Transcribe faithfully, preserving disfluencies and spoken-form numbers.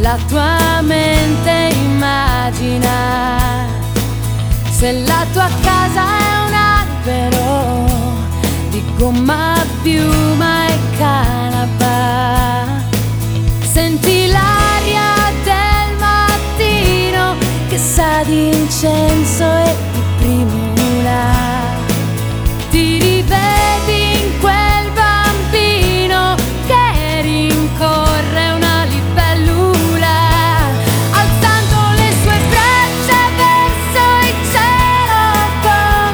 la tua mente immagina. Se la tua casa è un albero di gomma, piuma e canapa, senti l'aria del mattino che sa di incenso e